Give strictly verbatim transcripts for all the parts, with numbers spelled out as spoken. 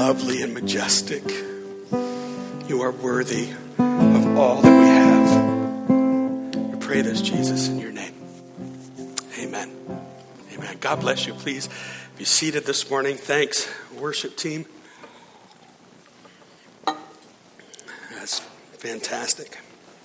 lovely and majestic. You are worthy of all that we have. We pray this, Jesus, in your name. Amen. Amen. God bless you. Please be seated this morning. Thanks, worship team. That's fantastic.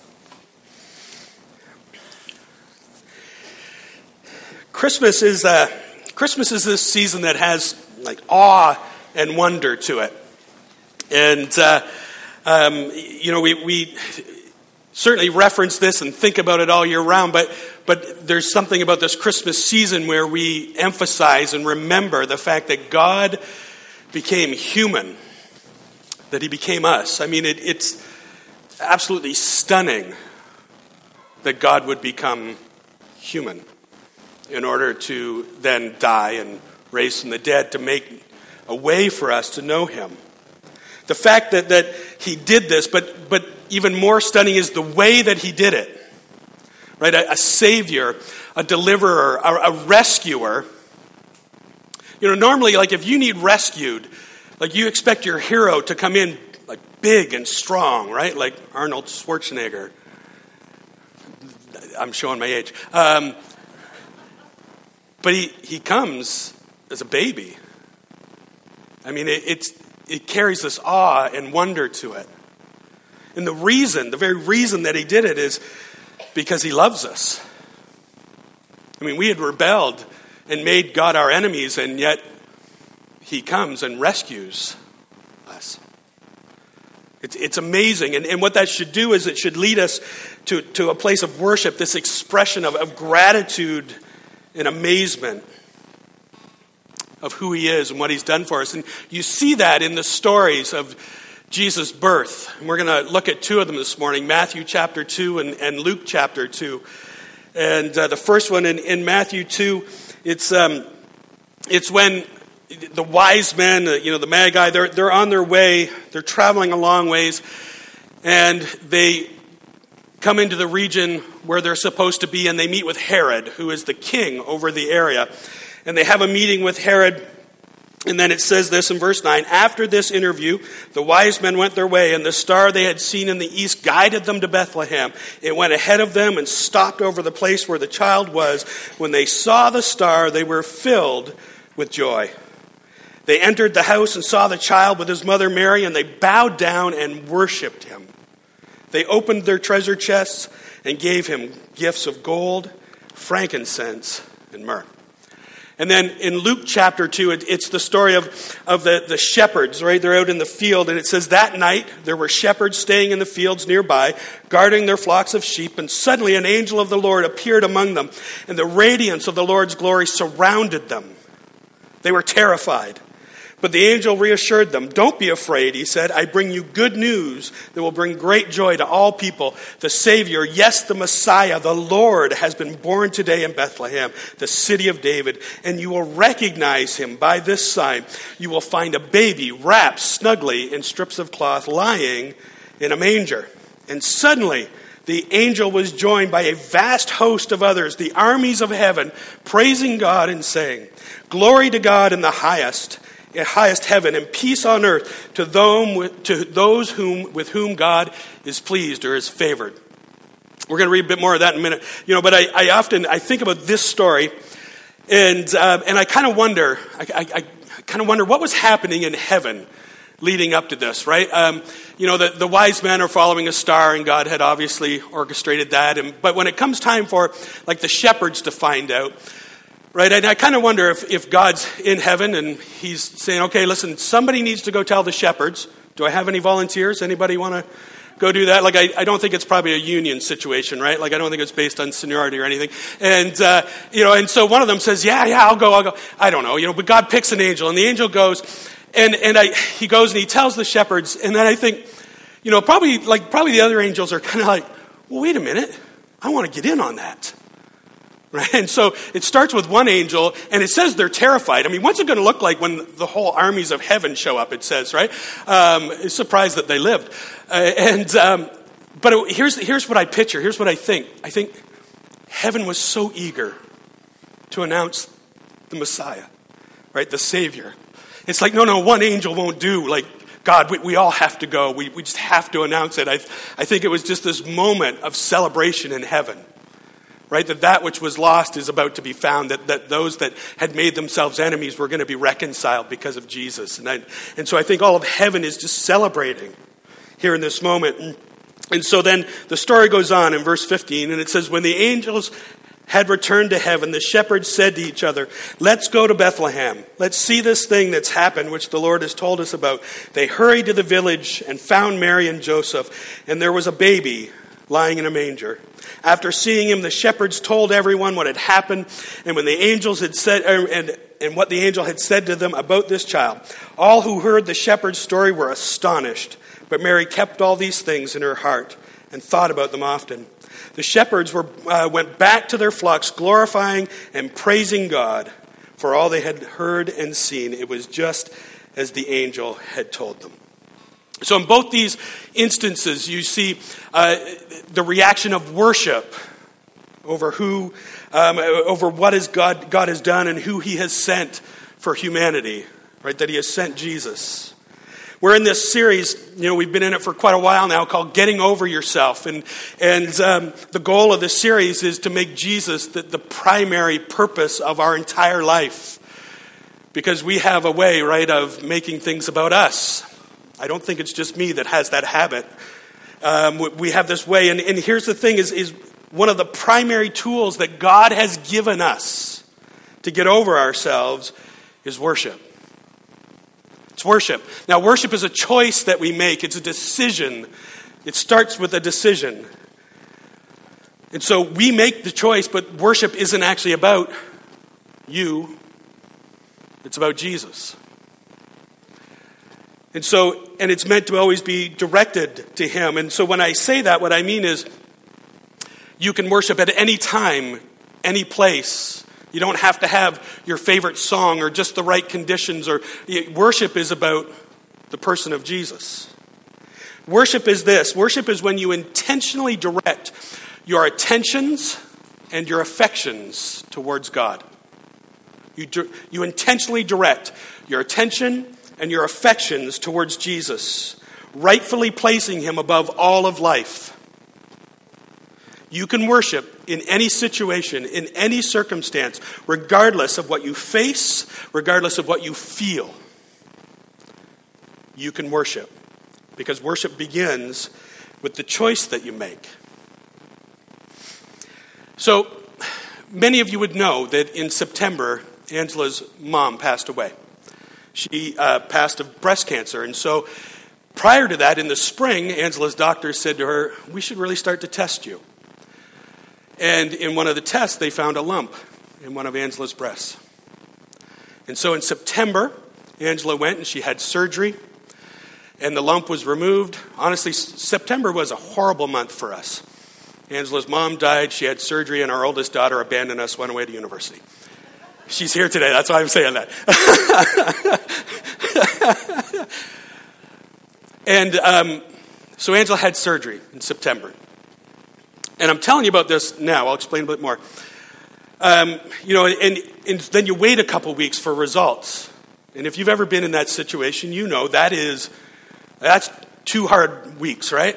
Christmas is uh, Christmas is this season that has like awe and wonder to it, and uh, um, you know we we certainly reference this and think about it all year round. But but there's something about this Christmas season where we emphasize and remember the fact that God became human, that He became us. I mean, it, it's absolutely stunning that God would become human in order to then die and raise from the dead to make a way for us to know Him. The fact that, that He did this, but but even more stunning is the way that He did it. Right? A, a Savior, a deliverer, a, a rescuer. You know, normally, like if you need rescued, like you expect your hero to come in like big and strong, right? Like Arnold Schwarzenegger. I'm showing my age. Um, But he, he comes as a baby. I mean, it, it's, it carries this awe and wonder to it. And the reason, the very reason that he did it is because he loves us. I mean, we had rebelled and made God our enemies, and yet he comes and rescues us. It's, it's amazing. And, and what that should do is it should lead us to, to a place of worship, this expression of, of gratitude in amazement of who He is and what He's done for us. And you see that in the stories of Jesus' birth. And we're going to look at two of them this morning, Matthew chapter two and, and Luke chapter two. And uh, the first one in, in Matthew two, it's um, it's when the wise men, uh, you know, the Magi, they're, they're on their way, they're traveling a long ways, and they come into the region where they're supposed to be, and they meet with Herod, who is the king over the area. And they have a meeting with Herod, and then it says this in verse nine, after this interview, the wise men went their way, and the star they had seen in the east guided them to Bethlehem. It went ahead of them and stopped over the place where the child was. When they saw the star, they were filled with joy. They entered the house and saw the child with his mother Mary, and they bowed down and worshipped him. They opened their treasure chests and gave him gifts of gold, frankincense, and myrrh. And then in Luke chapter two, it, it's the story of, of the, the shepherds, right? They're out in the field, and it says, that night there were shepherds staying in the fields nearby, guarding their flocks of sheep, and suddenly an angel of the Lord appeared among them, and the radiance of the Lord's glory surrounded them. They were terrified. But the angel reassured them. Don't be afraid, he said. I bring you good news that will bring great joy to all people. The Savior, yes, the Messiah, the Lord, has been born today in Bethlehem, the city of David. And you will recognize him by this sign. You will find a baby wrapped snugly in strips of cloth lying in a manger. And suddenly the angel was joined by a vast host of others, the armies of heaven, praising God and saying, glory to God in the highest, highest heaven, and peace on earth to them, to those whom with whom God is pleased or is favored. We're going to read a bit more of that in a minute. You know, but I, I often I think about this story, and uh, and I kind of wonder, I, I, I kind of wonder what was happening in heaven leading up to this, right? Um, you know, the, the wise men are following a star, and God had obviously orchestrated that. And but when it comes time for like the shepherds to find out. Right, and I kind of wonder if, if God's in heaven and he's saying, okay, listen, somebody needs to go tell the shepherds. Do I have any volunteers? Anybody want to go do that? Like, I, I don't think it's probably a union situation, right? Like, I don't think it's based on seniority or anything. And, uh, you know, and so one of them says, yeah, yeah, I'll go, I'll go. I don't know, you know, but God picks an angel, and the angel goes, and, and I, he goes and he tells the shepherds, and then I think, you know, probably, like, probably the other angels are kind of like, well, wait a minute, I want to get in on that. Right? And so it starts with one angel, and it says they're terrified. I mean, what's it going to look like when the whole armies of heaven show up, it says, right? Um, it's surprised that they lived. Uh, and um, But it, here's, here's what I picture. Here's what I think. I think heaven was so eager to announce the Messiah, right? The Savior. It's like, no, no, one angel won't do. Like, God, we, we all have to go. We, we just have to announce it. I, I think it was just this moment of celebration in heaven, right? That that which was lost is about to be found, that, that those that had made themselves enemies were going to be reconciled because of Jesus. And, I, and so I think all of heaven is just celebrating here in this moment. And, and so then the story goes on in verse fifteen, and it says, when the angels had returned to heaven, the shepherds said to each other, let's go to Bethlehem. Let's see this thing that's happened, which the Lord has told us about. They hurried to the village and found Mary and Joseph, and there was a baby lying in a manger. After seeing him, the shepherds told everyone what had happened, and when the angels had said, and, and what the angel had said to them about this child. All who heard the shepherd's story were astonished, but Mary kept all these things in her heart and thought about them often. The shepherds were, uh, went back to their flocks, glorifying and praising God for all they had heard and seen. It was just as the angel had told them. So in both these instances, you see uh, the reaction of worship over who, um, over what is God, God has done and who he has sent for humanity, right? That he has sent Jesus. We're in this series, you know, we've been in it for quite a while now, called Getting Over Yourself. And and um, the goal of this series is to make Jesus the, the primary purpose of our entire life. Because we have a way, right, of making things about us. I don't think it's just me that has that habit. Um, we have this way, and, and here's the thing, is, is one of the primary tools that God has given us to get over ourselves is worship. It's worship. Now, worship is a choice that we make. It's a decision. It starts with a decision. And so we make the choice, but worship isn't actually about you. It's about Jesus. And so, and it's meant to always be directed to him. And so when I say that, what I mean is you can worship at any time, any place. You don't have to have your favorite song or just the right conditions. Or worship is about the person of Jesus. Worship is this. Worship is when you intentionally direct your attentions and your affections towards God. You, you intentionally direct your attention and your affections towards Jesus, rightfully placing him above all of life. You can worship in any situation, in any circumstance, regardless of what you face, regardless of what you feel. You can worship, because worship begins with the choice that you make. So, many of you would know that in September, Angela's mom passed away. She uh, passed of breast cancer, and so prior to that, in the spring, Angela's doctor said to her, we should really start to test you. And in one of the tests, they found a lump in one of Angela's breasts. And so in September, Angela went and she had surgery, and the lump was removed. Honestly, September was a horrible month for us. Angela's mom died, she had surgery, and our oldest daughter abandoned us, went away to university. She's here today, that's why I'm saying that. and um, so Angela had surgery in September. And I'm telling you about this now. I'll explain a bit more. Um, you know, and, and then you wait a couple weeks for results. And if you've ever been in that situation, you know that is, that's two hard weeks, right?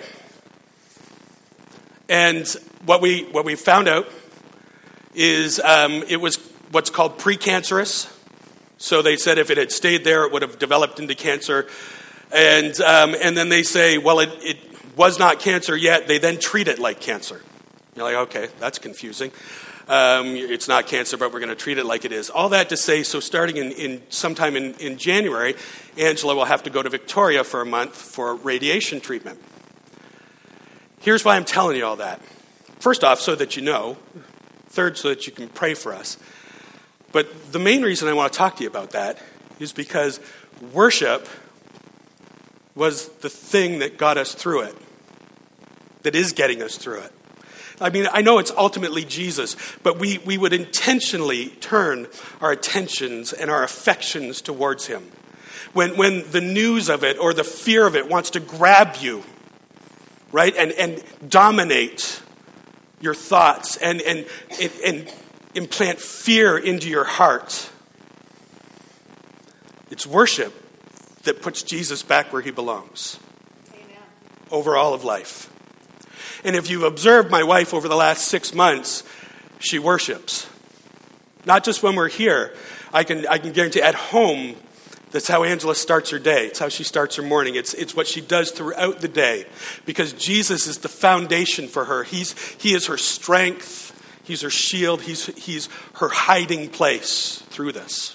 And what we what we found out is um, it was what's called precancerous. So they said if it had stayed there, it would have developed into cancer. And um, and then they say, well, it, it was not cancer yet. They then treat it like cancer. You're like, okay, that's confusing. Um, it's not cancer, but we're going to treat it like it is. All that to say, so starting in, in sometime in, in January, Angela will have to go to Victoria for a month for radiation treatment. Here's why I'm telling you all that. First off, so that you know. Third, so that you can pray for us. But the main reason I want to talk to you about that is because worship was the thing that got us through it, that is getting us through it. I mean, I know it's ultimately Jesus, but we, we would intentionally turn our attentions and our affections towards him. When when the news of it or the fear of it wants to grab you, right, and, and dominate your thoughts and, and, and implant fear into your heart, It's worship that puts Jesus back where he belongs. Amen. Over all of life. And if you've observed my wife over the last six months, she worships. Not just when we're here. I can I can guarantee at home, that's how Angela starts her day. It's how she starts her morning. It's it's what she does throughout the day. Because Jesus is the foundation for her. He's He is her strength. He's her shield. He's He's her hiding place through this.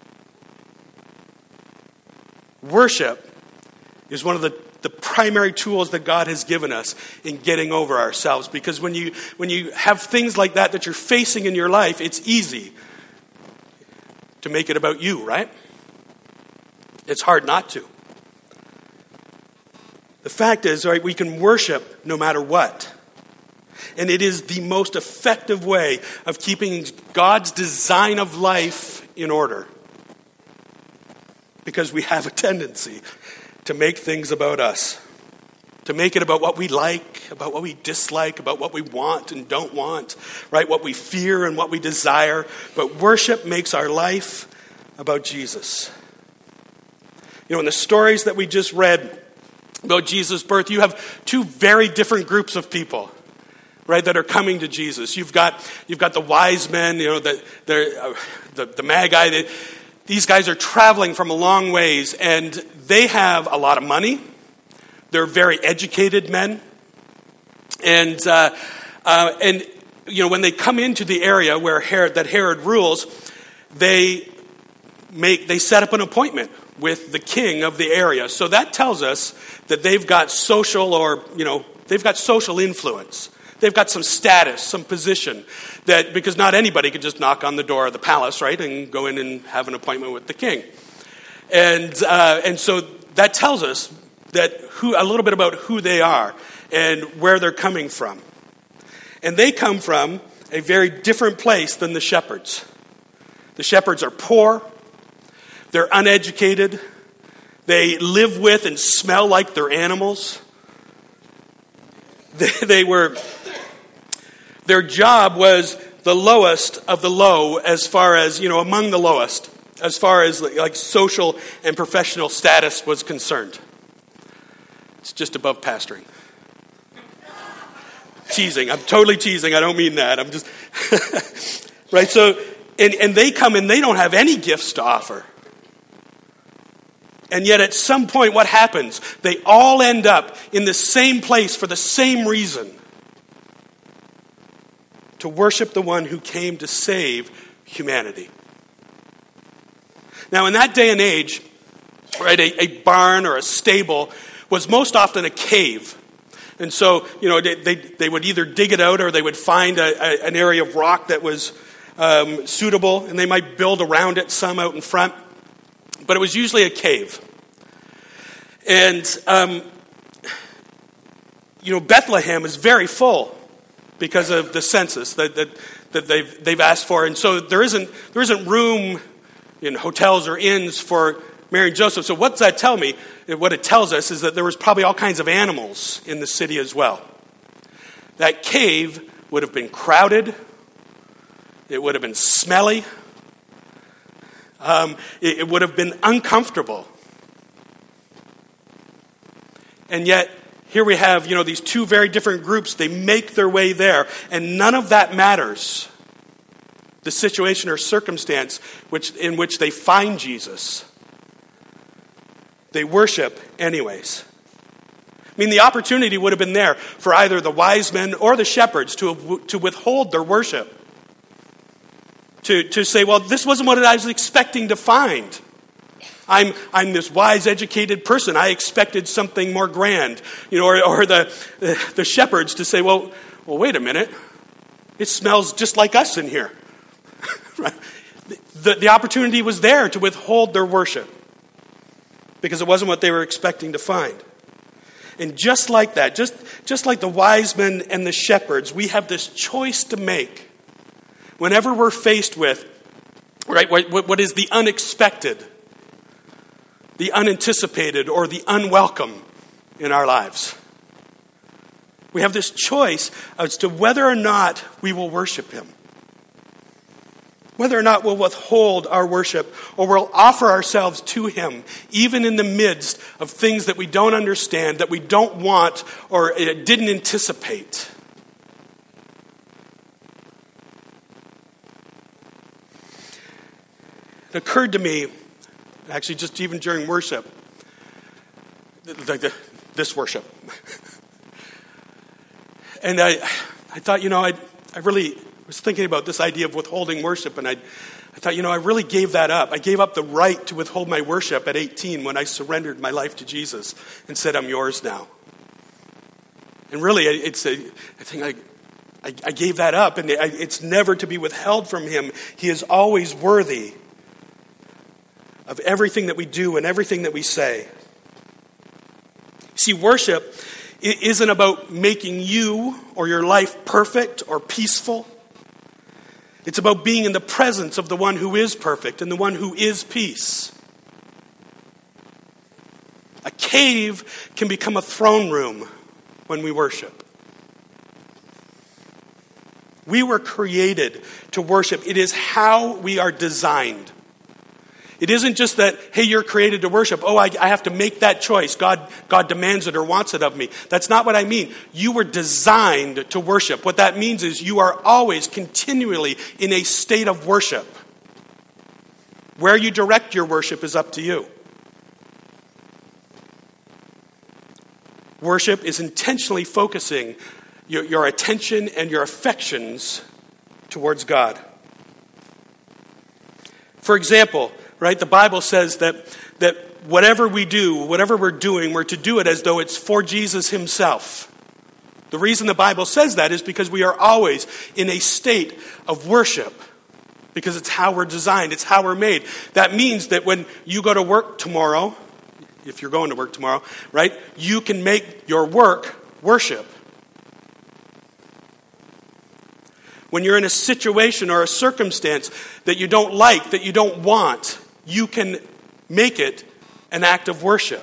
Worship is one of the, the primary tools that God has given us in getting over ourselves. Because when you when you have things like that that you're facing in your life, it's easy to make it about you, right? It's hard not to. The fact is, right, we can worship no matter what. And it is the most effective way of keeping God's design of life in order. Because we have a tendency to make things about us. To make it about what we like, about what we dislike, about what we want and don't want, right? What we fear and what we desire. But worship makes our life about Jesus. You know, in the stories that we just read about Jesus' birth, you have two very different groups of people, right, that are coming to Jesus. You've got you've got the wise men, you know, the uh, the, the magi. They, these guys are traveling from a long ways, and they have a lot of money. They're very educated men, and uh, uh, and you know when they come into the area where Herod, that Herod rules, they make they set up an appointment with the king of the area. So that tells us that they've got social or you know they've got social influence. They've got some status, some position, that because not anybody could just knock on the door of the palace, right, and go in and have an appointment with the king. And uh, and so that tells us that who a little bit about who they are and where they're coming from. And they come from a very different place than the shepherds. The shepherds are poor. They're uneducated. They live with and smell like their animals. They, they were... Their job was the lowest of the low as far as, you know, among the lowest, as far as like social and professional status was concerned. It's just above pastoring. Teasing. I'm totally teasing. I don't mean that. I'm just... right, so, and, and they come and they don't have any gifts to offer. And yet at some point, what happens? They all end up in the same place for the same reason. To worship the one who came to save humanity. Now, in that day and age, right, a, a barn or a stable was most often a cave. And so, you know, they, they, they would either dig it out or they would find a, a, an area of rock that was um, suitable, and they might build around it some out in front. But it was usually a cave. And, um, you know, Bethlehem is very full because of the census that, that, that they've, they've asked for. And so there isn't, there isn't room in hotels or inns for Mary and Joseph. So what does that tell me? What it tells us is that there was probably all kinds of animals in the city as well. That cave would have been crowded. It would have been smelly. Um, it, it would have been uncomfortable. And yet, here we have, you know, these two very different groups. They make their way there, and none of that matters. The situation or circumstance which in which they find Jesus. They worship anyways. I mean, the opportunity would have been there for either the wise men or the shepherds to have, to withhold their worship. To, to say, well, this wasn't what I was expecting to find. I'm I'm this wise, educated person. I expected something more grand, you know, or, or the, the the shepherds to say, well, well, wait a minute, it smells just like us in here. Right? The the opportunity was there to withhold their worship because it wasn't what they were expecting to find. And just like that, just just like the wise men and the shepherds, we have this choice to make whenever we're faced with, right, what, what is the unexpected, the unanticipated, or the unwelcome in our lives. We have this choice as to whether or not we will worship him. whether or not we'll withhold our worship or we'll offer ourselves to him, even in the midst of things that we don't understand, that we don't want or didn't anticipate. It occurred to me, actually just even during worship, like the, this worship. And I, I thought, you know, I, I really was thinking about this idea of withholding worship, and I, I thought, you know, I really gave that up. I gave up the right to withhold my worship at eighteen when I surrendered my life to Jesus and said, I'm yours now. And really, it's a, I think I, I, I gave that up, and it's never to be withheld from him. He is always worthy of everything that we do and everything that we say. See, worship isn't about making you or your life perfect or peaceful. It's about being in the presence of the one who is perfect and the one who is peace. A cave can become a throne room when we worship. We were created to worship. It is how we are designed. It isn't just that, hey, you're created to worship. Oh, I, I have to make that choice. God, God demands it or wants it of me. That's not what I mean. You were designed to worship. What that means is you are always continually in a state of worship. Where you direct your worship is up to you. Worship is intentionally focusing your, your attention and your affections towards God. For example, right, the Bible says that, that whatever we do, whatever we're doing, we're to do it as though it's for Jesus himself. The reason the Bible says that is because we are always in a state of worship. Because it's how we're designed, it's how we're made. That means that when you go to work tomorrow, if you're going to work tomorrow, right, you can make your work worship. When you're in a situation or a circumstance that you don't like, that you don't want, you can make it an act of worship.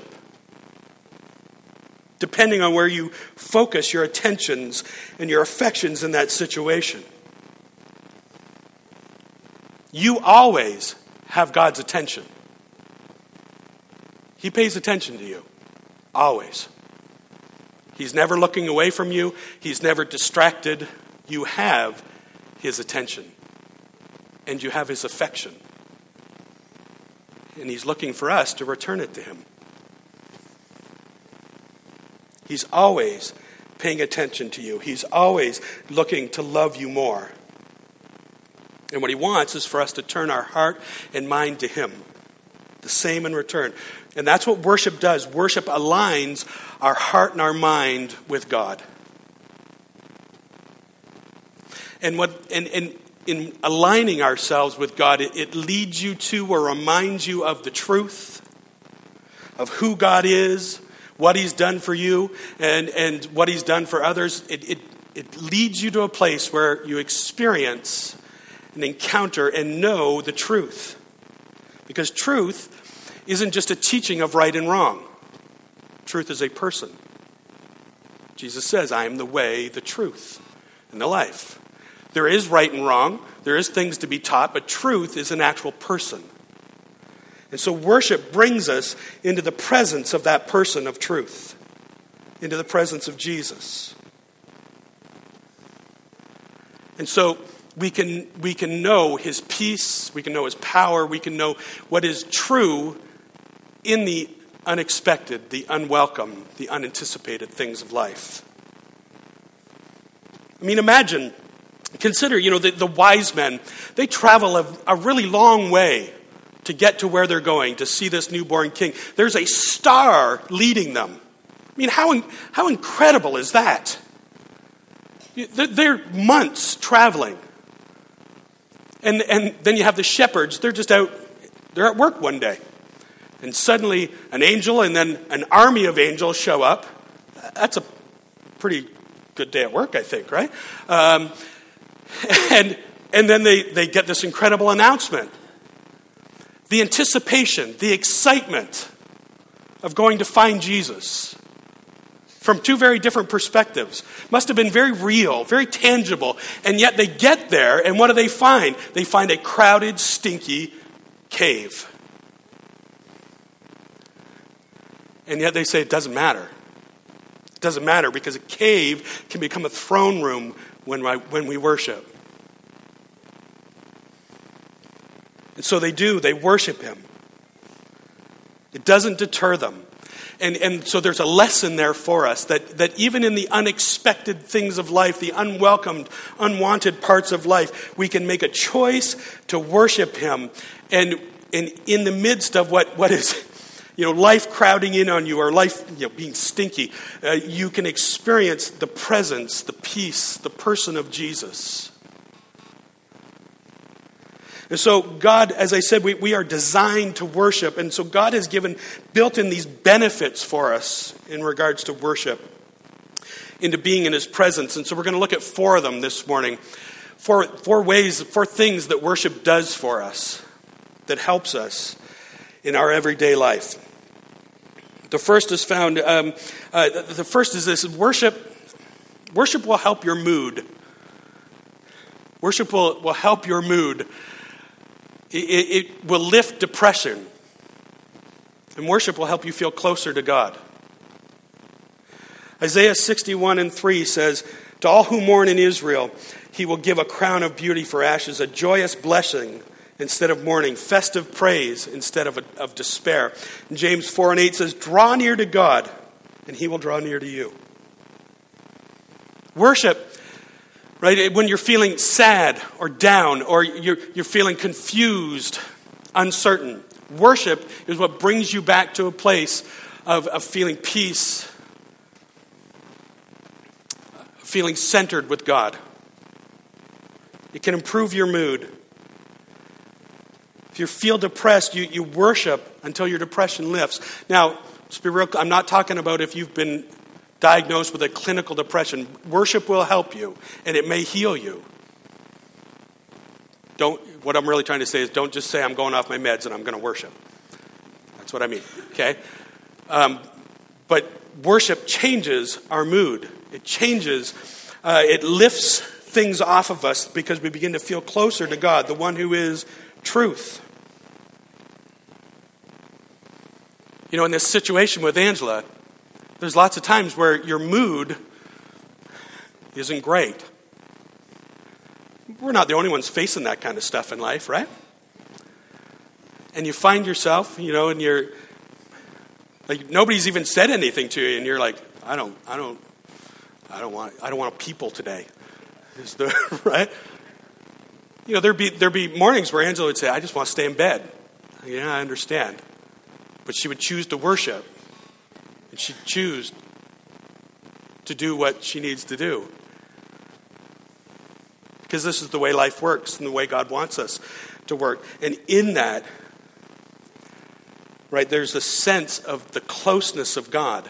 Depending on where you focus your attentions and your affections in that situation. You always have God's attention. He pays attention to you. Always. He's never looking away from you. He's never distracted. You have his attention. And you have his affection. And he's looking for us to return it to him. He's always paying attention to you. He's always looking to love you more. And what he wants is for us to turn our heart and mind to him. The same in return. And that's what worship does. Worship aligns our heart and our mind with God. And what and, and in aligning ourselves with God, it, it leads you to or reminds you of the truth of who God is, what he's done for you, and, and what he's done for others. It, it, it leads you to a place where you experience and encounter and know the truth. Because truth isn't just a teaching of right and wrong. Truth is a person. Jesus says, I am the way, the truth, and the life. There is right and wrong. There is things to be taught, but truth is an actual person. And so worship brings us into the presence of that person of truth, into the presence of Jesus. And so we can we can know his peace, we can know his power, we can know what is true in the unexpected, the unwelcome, the unanticipated things of life. I mean, imagine, consider, you know, the, the wise men, they travel a, a really long way to get to where they're going, to see this newborn king. There's a star leading them. I mean, how how incredible is that? They're months traveling. And and then you have the shepherds, they're just out, they're at work one day. And suddenly an angel and then an army of angels show up. That's a pretty good day at work, I think, right? Um, and and then they, they get this incredible announcement. The anticipation, the excitement of going to find Jesus. from two very different perspectives. Must have been very real, very tangible. And yet they get there, and what do they find? They find a crowded, stinky cave. And yet they say it doesn't matter. It doesn't matter because a cave can become a throne room when, when we worship. And so they do. They worship him. It doesn't deter them. And, and so there's a lesson there for us that, that even in the unexpected things of life, the unwelcomed, unwanted parts of life, we can make a choice to worship him. And, and in the midst of what, what is, you know, life crowding in on you or life, you know, being stinky, uh, you can experience the presence, the peace, the person of Jesus. And so God, as I said, we, we are designed to worship. And so God has given, built in these benefits for us in regards to worship, into being in his presence. And so we're going to look at four of them this morning. Four, four ways, four things that worship does for us, that helps us in our everyday life. The first is found, um, uh, the first is this, worship, worship will help your mood. Worship will, will help your mood. It, it will lift depression. And worship will help you feel closer to God. Isaiah sixty-one and three says, "To all who mourn in Israel, he will give a crown of beauty for ashes, a joyous blessing instead of mourning, festive praise instead of, of despair." And James four and eight says, "Draw near to God, and he will draw near to you." Worship, right, when you're feeling sad or down or you're, you're feeling confused, uncertain, worship is what brings you back to a place of, of feeling peace, feeling centered with God. It can improve your mood. If you feel depressed, you, you worship until your depression lifts. Now, let's be real, I'm not talking about if you've been diagnosed with a clinical depression. Worship will help you, and it may heal you. Don't. What I'm really trying to say is don't just say, "I'm going off my meds and I'm going to worship." That's what I mean, okay? Um, but worship changes our mood. It changes, uh, it lifts things off of us because we begin to feel closer to God, the one who is truth. You know, in this situation with Angela, there's lots of times where your mood isn't great. We're not the only ones facing that kind of stuff in life, right? And you find yourself, you know, and you're like nobody's even said anything to you, and you're like, I don't, I don't, I don't want, I don't want people today. Is the right? You know, there'd be there'd be mornings where Angela would say, "I just want to stay in bed." Yeah, I understand, but she would choose to worship. And she'd choose to do what she needs to do. Because this is the way life works and the way God wants us to work. And in that, right, there's a sense of the closeness of God.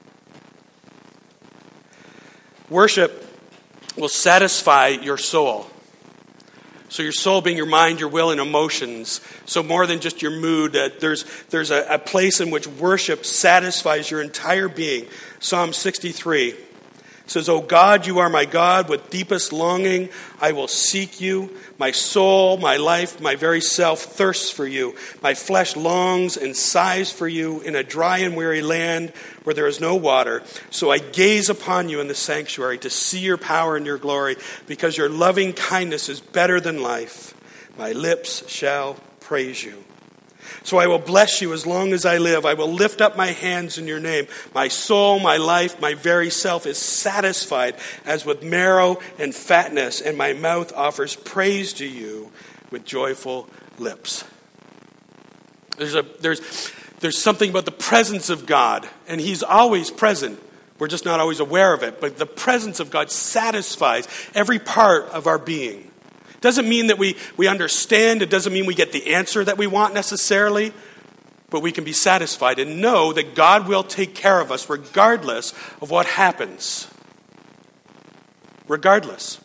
Worship will satisfy your soul. So your soul being your mind, your will, and emotions. So more than just your mood, uh, there's there's a, a place in which worship satisfies your entire being. Psalm sixty-three says, "O God, you are my God. With deepest longing I will seek you. My soul, my life, my very self thirsts for you. My flesh longs and sighs for you in a dry and weary land where there is no water. So I gaze upon you in the sanctuary to see your power and your glory, because your loving kindness is better than life. My lips shall praise you. So I will bless you as long as I live. I will lift up my hands in your name. My soul, my life, my very self is satisfied as with marrow and fatness, and my mouth offers praise to you with joyful lips." There's a there's there's something about the presence of God, and he's always present. We're just not always aware of it. But the presence of God satisfies every part of our being. It doesn't mean that we, we understand. It doesn't mean we get the answer that we want necessarily. But we can be satisfied and know that God will take care of us regardless of what happens. Regardless.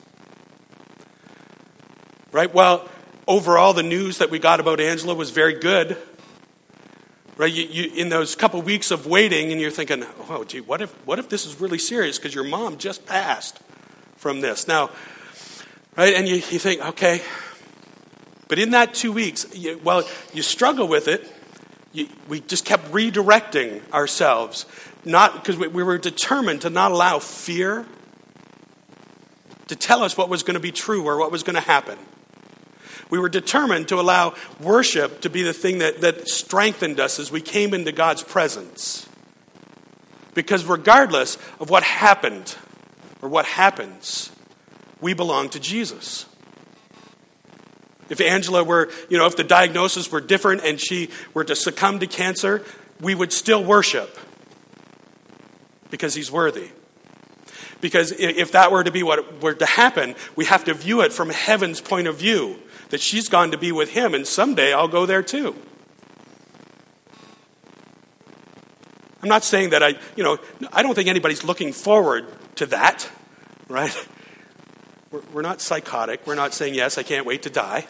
Right? Well, overall, the news that we got about Angela was very good. Right? You, you, in those couple weeks of waiting, and you're thinking, oh, gee, what if, what if this is really serious because your mom just passed from this? Now, right, and you, you think, okay, but in that two weeks, you, well, you struggle with it. You, we just kept redirecting ourselves, not because we, we were determined to not allow fear to tell us what was going to be true or what was going to happen. We were determined to allow worship to be the thing that, that strengthened us as we came into God's presence. Because regardless of what happened or what happens, we belong to Jesus. If Angela were, you know, if the diagnosis were different and she were to succumb to cancer, we would still worship because he's worthy. Because if that were to be what were to happen, we have to view it from heaven's point of view. That she's gone to be with him, and someday I'll go there too. I'm not saying that I, you know, I don't think anybody's looking forward to that, right? We're, we're not psychotic. We're not saying, yes, I can't wait to die.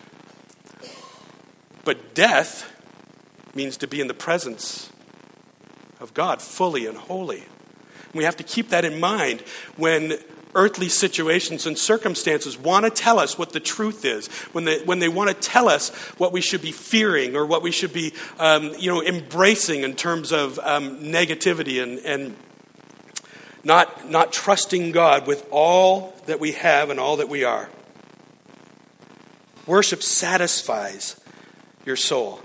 But death means to be in the presence of God fully and wholly. And we have to keep that in mind when earthly situations and circumstances want to tell us what the truth is, when they, when they want to tell us what we should be fearing or what we should be um, you know, embracing in terms of um, negativity and, and not, not trusting God with all that we have and all that we are. Worship satisfies your soul.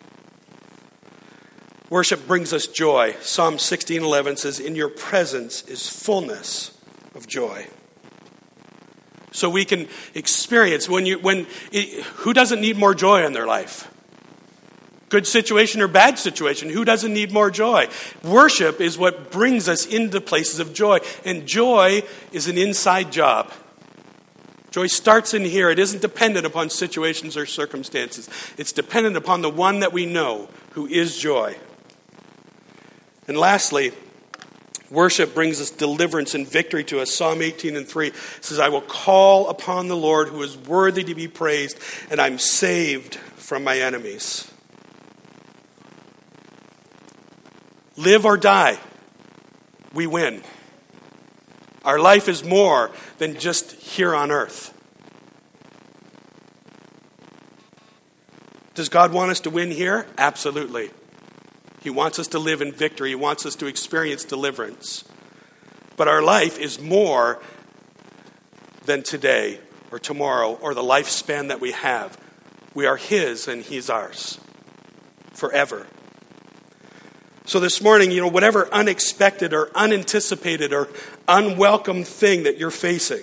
Worship brings us joy. Psalm sixteen eleven says, "In your presence is fullness of joy." So we can experience when you when it, who doesn't need more joy in their life? Good situation or bad situation, who doesn't need more joy? Worship is what brings us into places of joy, and joy is an inside job. Joy starts in here. It isn't dependent upon situations or circumstances. It's dependent upon the one that we know, who is joy. And lastly, worship brings us deliverance and victory to us. Psalm eighteen and three says, "I will call upon the Lord who is worthy to be praised, and I'm saved from my enemies." Live or die, we win. Our life is more than just here on earth. Does God want us to win here? Absolutely. He wants us to live in victory. He wants us to experience deliverance. But our life is more than today or tomorrow or the lifespan that we have. We are His and He's ours forever. So this morning, you know, whatever unexpected or unanticipated or unwelcome thing that you're facing,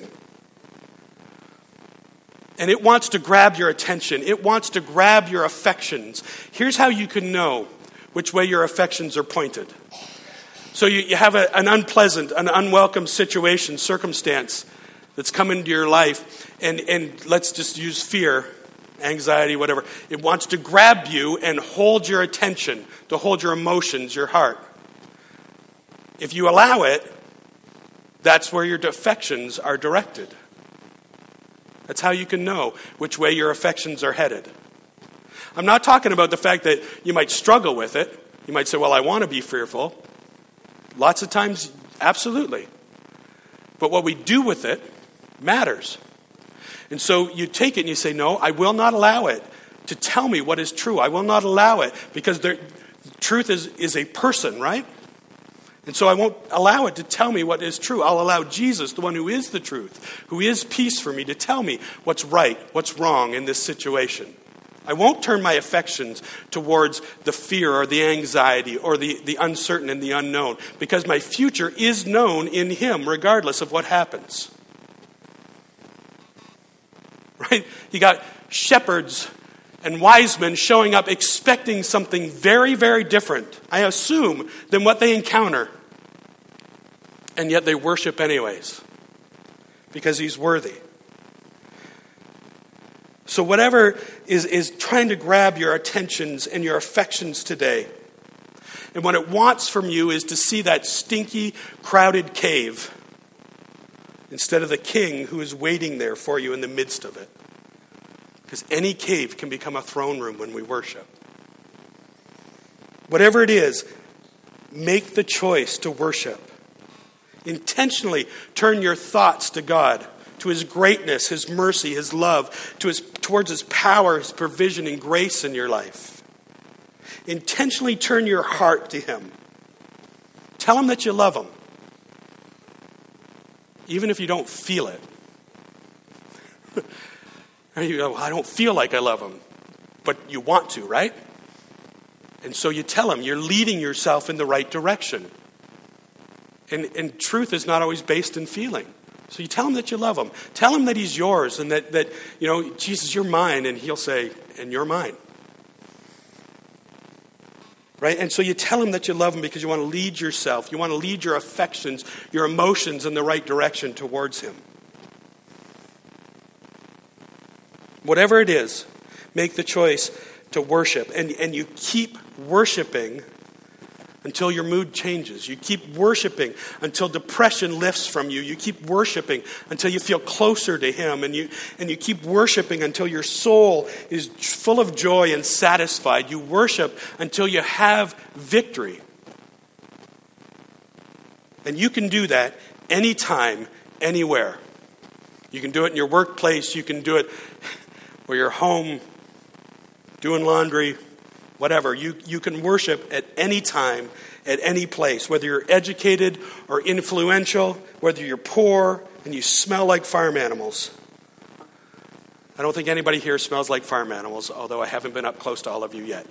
and it wants to grab your attention, it wants to grab your affections, here's how you can know which way your affections are pointed. So you, you have a, an unpleasant, an unwelcome situation, circumstance that's come into your life, and, and let's just use fear, anxiety, whatever. It wants to grab you and hold your attention, to hold your emotions, your heart. If you allow it, that's where your affections are directed. That's how you can know which way your affections are headed. I'm not talking about the fact that you might struggle with it. You might say, well, I want to be fearful. Lots of times, absolutely. But what we do with it matters. And so you take it and you say, no, I will not allow it to tell me what is true. I will not allow it because there, truth is, is a person, right? And so I won't allow it to tell me what is true. I'll allow Jesus, the one who is the truth, who is peace for me, to tell me what's right, what's wrong in this situation. I won't turn my affections towards the fear or the anxiety or the, the uncertain and the unknown, because my future is known in Him regardless of what happens. Right? You got shepherds and wise men showing up expecting something very, very different, I assume, than what they encounter. And yet they worship anyways, because He's worthy. So whatever is, is trying to grab your attentions and your affections today, and what it wants from you is to see that stinky, crowded cave instead of the King who is waiting there for you in the midst of it. Because any cave can become a throne room when we worship. Whatever it is, make the choice to worship. Intentionally turn your thoughts to God, to his greatness, his mercy, his love, to his, towards his power, his provision and grace in your life. Intentionally turn your heart to him. Tell him that you love him, even if you don't feel it. You go, well, I don't feel like I love him, but you want to, right? And so you tell him you're leading yourself in the right direction. And, and truth is not always based in feeling. So you tell him that you love him. Tell him that he's yours and that, that you know, Jesus, you're mine. And he'll say, and you're mine. Right? And so you tell him that you love him because you want to lead yourself. You want to lead your affections, your emotions in the right direction towards him. Whatever it is, make the choice to worship. And, and you keep worshiping until your mood changes. You keep worshiping until depression lifts from you. You keep worshiping until you feel closer to him. And you, and you keep worshiping until your soul is full of joy and satisfied. You worship until you have victory. And you can do that anytime, anywhere. You can do it in your workplace. You can do it where you're home, doing laundry, whatever. You, you can worship at any time, at any place, whether you're educated or influential, whether you're poor and you smell like farm animals. I don't think anybody here smells like farm animals, although I haven't been up close to all of you yet.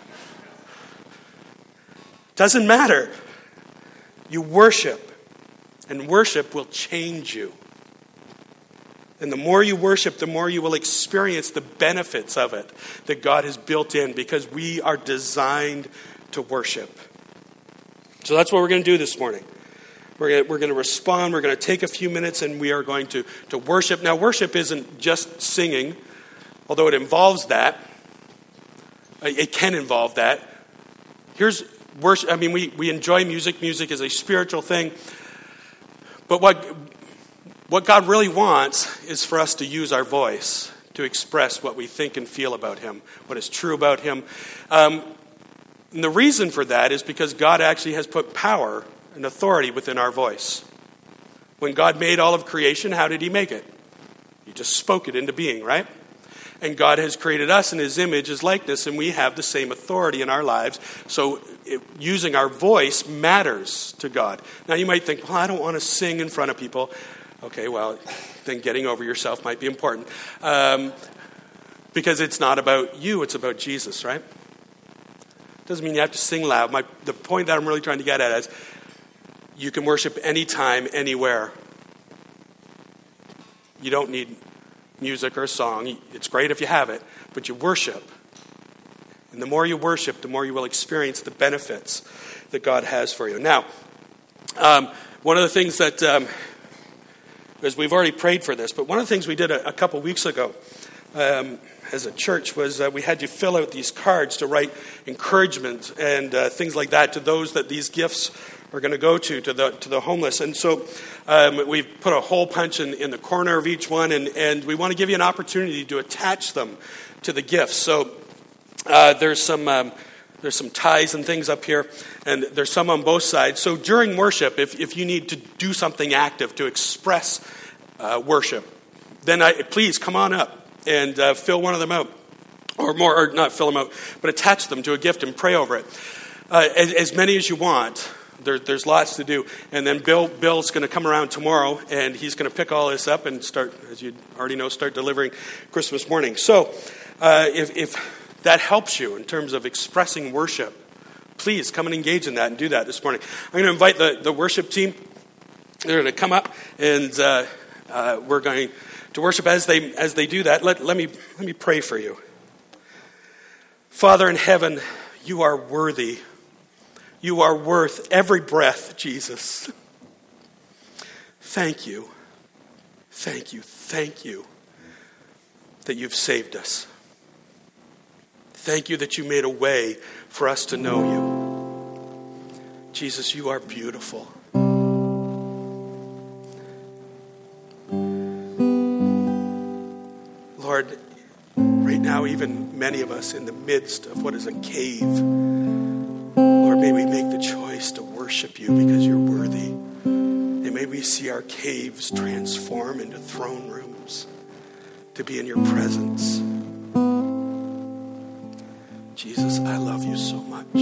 Doesn't matter. You worship, and worship will change you. And the more you worship, the more you will experience the benefits of it that God has built in, because we are designed to worship. So that's what we're going to do this morning. We're going to, we're going to respond. We're going to take a few minutes and we are going to, to worship. Now, worship isn't just singing, although it involves that. It can involve that. Here's worship. I mean, we, we enjoy music. Music is a spiritual thing. But what... What God really wants is for us to use our voice to express what we think and feel about him, what is true about him. Um, and the reason for that is because God actually has put power and authority within our voice. When God made all of creation, how did he make it? He just spoke it into being, right? And God has created us in his image, his likeness, and we have the same authority in our lives. So it, using our voice matters to God. Now you might think, well, I don't want to sing in front of people. Okay, well, then getting over yourself might be important. Um, because it's not about you, it's about Jesus, right? Doesn't mean you have to sing loud. My, the point that I'm really trying to get at is you can worship anytime, anywhere. You don't need music or a song. It's great if you have it, but you worship. And the more you worship, the more you will experience the benefits that God has for you. Now, um, one of the things that... Um, Because we've already prayed for this, but one of the things we did a, a couple weeks ago um, as a church was uh, we had you fill out these cards to write encouragement and uh, things like that to those that these gifts are going to go to, to the to the homeless. And so um, we've put a hole punch in, in the corner of each one, and, and we want to give you an opportunity to attach them to the gifts. So uh, there's some... Um, There's some ties and things up here, and there's some on both sides. So during worship, if, if you need to do something active to express uh, worship, then I, please come on up and uh, fill one of them out. Or more, or not fill them out, but attach them to a gift and pray over it. Uh, as, as many as you want. There, there's lots to do. And then Bill Bill's going to come around tomorrow, and he's going to pick all this up and start, as you already know, start delivering Christmas morning. So uh, if... if that helps you in terms of expressing worship, please come and engage in that and do that this morning. I'm going to invite the, the worship team. They're going to come up, and uh, uh, we're going to worship. As they as they do that, let, let me let me pray for you. Father in heaven, you are worthy. You are worth every breath, Jesus. Thank you. Thank you. Thank you that you've saved us. Thank you that you made a way for us to know you. Jesus, you are beautiful. Lord, right now, even many of us in the midst of what is a cave, worship you because you're worthy. And may we see our caves transform into throne rooms to be in your presence. Jesus, I love you so much.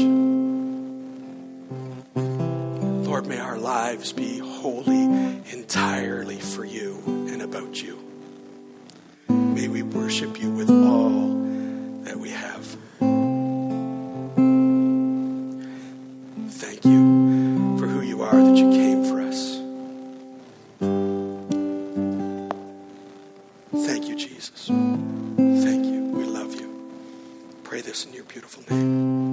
Lord, may our lives be wholly, entirely for you and about you. May we worship you with all that we have. Thank you for who you are, that you came for us. Thank you, Jesus. Thank you. We love you. Pray this in your beautiful name.